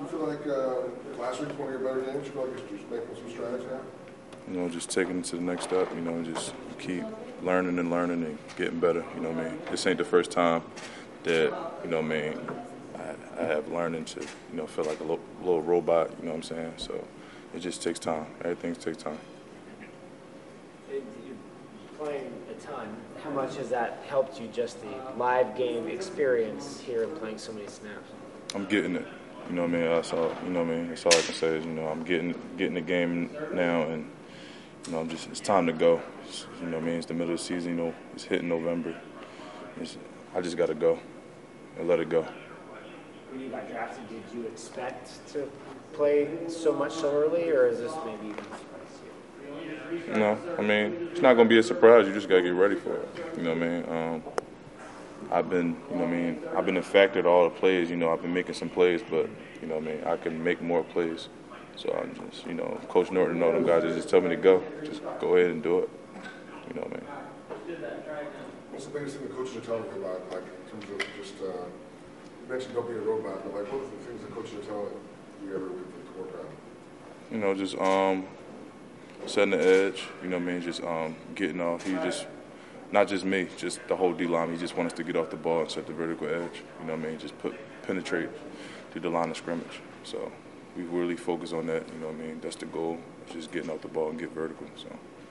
you feel like last week was one of your better games? You feel like you're just making some strides now? You know, just taking it to the next step, you know, just keep learning and getting better, you know what I mean? This ain't the first time that, you know what I mean, I have learning to, you know, feel like a little robot, you know what I'm saying? So it just takes time. Everything takes time. You're playing a ton. How much has that helped you, just the live game experience here and playing so many snaps? I'm getting it. You know what I mean? That's all, you know what I mean? That's all I can say is, you know, I'm getting the game now, and, you know, it's time to go. You know what I mean? It's the middle of the season, you know, it's hitting November. I just got to go and let it go. When you got drafted, did you expect to play so much so early, or is this maybe even surprise you? No, I mean, it's not going to be a surprise. You just got to get ready for it. You know what I mean? I've been, you know what I mean, I've been affected all the plays. You know, I've been making some plays, but, you know what I mean, I can make more plays. So I'm just, you know, Coach Norton and all them guys, they just tell me to go. Just go ahead and do it. You know what I mean? What's the biggest thing the coaches are telling you about, like, in terms of just, you mentioned don't be a robot, but, like, what are the things the coaches are telling you every week to work on? You know, just setting the edge, you know what I mean, just getting off. He just, not just me, just the whole D-line. He just wants us to get off the ball and set the vertical edge, you know what I mean, just penetrate through the line of scrimmage. So we really focus on that, you know what I mean, that's the goal, just getting off the ball and get vertical. So.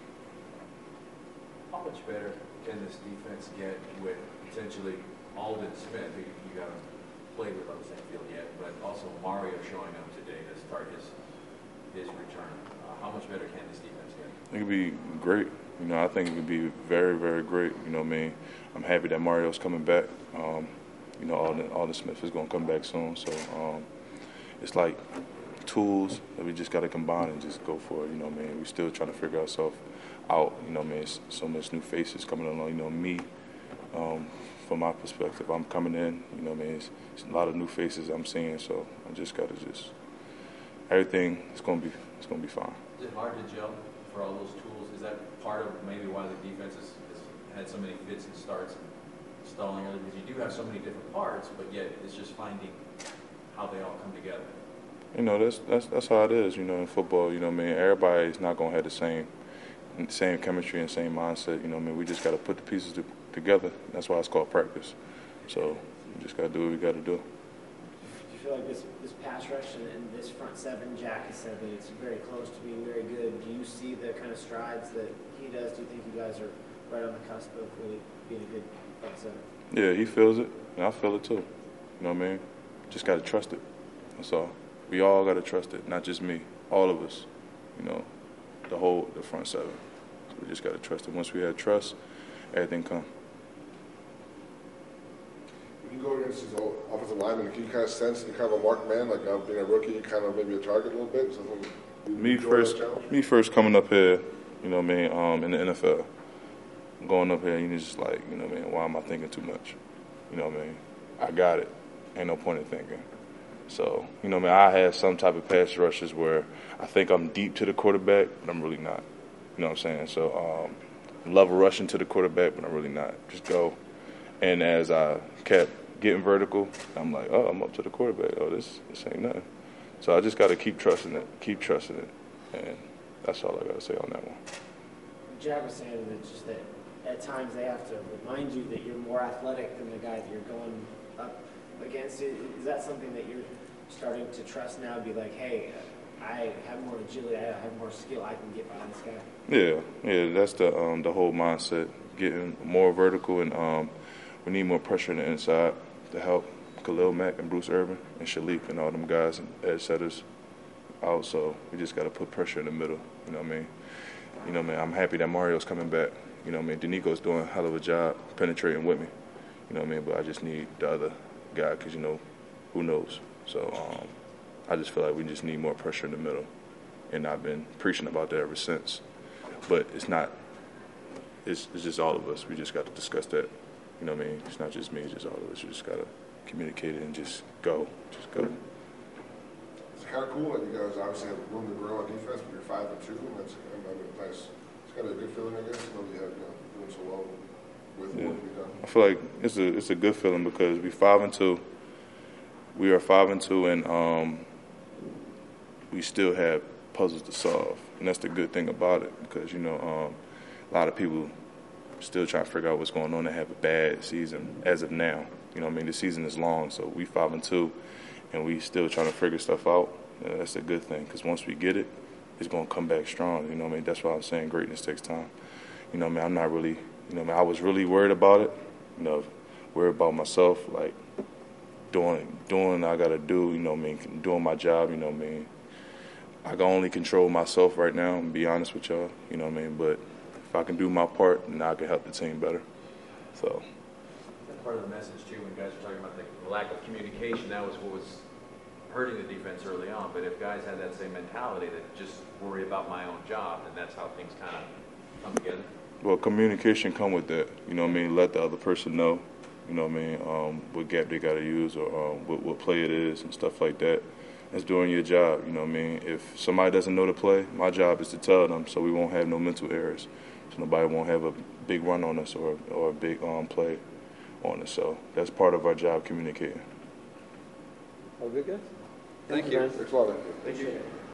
How much better can this defense get with potentially Aldon Smith, who you haven't played with on the same field yet, but also Mario showing up today to start his return? How much better can this defense get? It could be great. You know, I think it could be very, very great. You know what I mean? I'm happy that Mario's coming back. You know, Aldon Smith is going to come back soon. So it's like tools that we just got to combine and just go for it. You know what I mean? We're still trying to figure ourselves out. You know what I mean? It's so much new faces coming along. You know, me, from my perspective, I'm coming in. You know what I mean? It's a lot of new faces I'm seeing. So I just got to everything is going to be fine. Is it hard to gel for all those tools? Is that part of maybe why the defense has had so many fits and starts and stalling? Because you do have so many different parts, but yet it's just finding how they all come together. You know, that's how it is. You know, in football, you know what I mean. Everybody's not gonna have the same chemistry and same mindset. You know what I mean. We just got to put the pieces together. That's why it's called practice. So we just got to do what we got to do. Do you feel like this pass rush and this front seven, Jack has said that it's very close to being very good. Do you see the kind of strides that he does? Do you think you guys are right on the cusp of really being a good front seven? Yeah, he feels it, and I feel it too. You know what I mean? Just got to trust it. That's all. We all got to trust it, not just me. All of us. You know, the front seven. So we just got to trust it. Once we have trust, everything comes. You go against these offensive linemen, can you kind of sense you're kind of a marked man, like being a rookie, you kind of maybe a target a little bit? Me first coming up here, you know what I mean, in the NFL, going up here, you just like, you know what I mean, why am I thinking too much? You know what I mean? I got it. Ain't no point in thinking. So, you know what I mean, I have some type of pass rushes where I think I'm deep to the quarterback, but I'm really not. You know what I'm saying? So, love rushing to the quarterback, but I'm really not. Just go. And as I kept getting vertical, I'm like, oh, I'm up to the quarterback. Oh, this ain't nothing. So I just got to keep trusting it, and that's all I got to say on that one. Jack was saying that just that at times they have to remind you that you're more athletic than the guy that you're going up against. Is that something that you're starting to trust now? Be like, hey, I have more agility, I have more skill, I can get behind this guy. Yeah, that's the whole mindset, getting more vertical, and we need more pressure on the inside to help Khalil Mack and Bruce Irvin and Shalik and all them guys and edge setters out. So we just got to put pressure in the middle. You know what I mean? You know what I mean? I'm happy that Mario's coming back. You know what I mean? Danico's doing a hell of a job penetrating with me. You know what I mean? But I just need the other guy because, you know, who knows? So I just feel like we just need more pressure in the middle. And I've been preaching about that ever since. But it's not – it's just all of us. We just got to discuss that. You know what I mean? It's not just me, it's just all of us. You just got to communicate it and just go. Just go. It's kind of cool that you guys obviously have room to grow on defense, but you're 5-2, and that's nice. It's kind of a good feeling, I guess. You know, you have doing so well with what you've done. I feel like it's a good feeling because we are 5-2, and we still have puzzles to solve, and that's the good thing about it, because a lot of people still trying to figure out what's going on and have a bad season as of now. The season is long, so we 5-2, and we still trying to figure stuff out. That's a good thing, because once we get it, it's going to come back strong. That's why I'm saying greatness takes time. I'm not really, I was really worried about it, worried about myself, like doing what I got to do, doing my job, I can only control myself right now, and be honest with y'all, but if I can do my part, then I can help the team better. So. That's part of the message, too, when guys are talking about the lack of communication. That was what was hurting the defense early on. But if guys had that same mentality that just worry about my own job, then that's how things kind of come together. Well, communication come with that. Let the other person know, what gap they got to use, or what play it is and stuff like that. That's doing your job, If somebody doesn't know the play, my job is to tell them, so we won't have no mental errors. So nobody won't have a big run on us or a big play on us. So that's part of our job, communicating. All good, guys? Thank you. Thanks a lot. Thank you.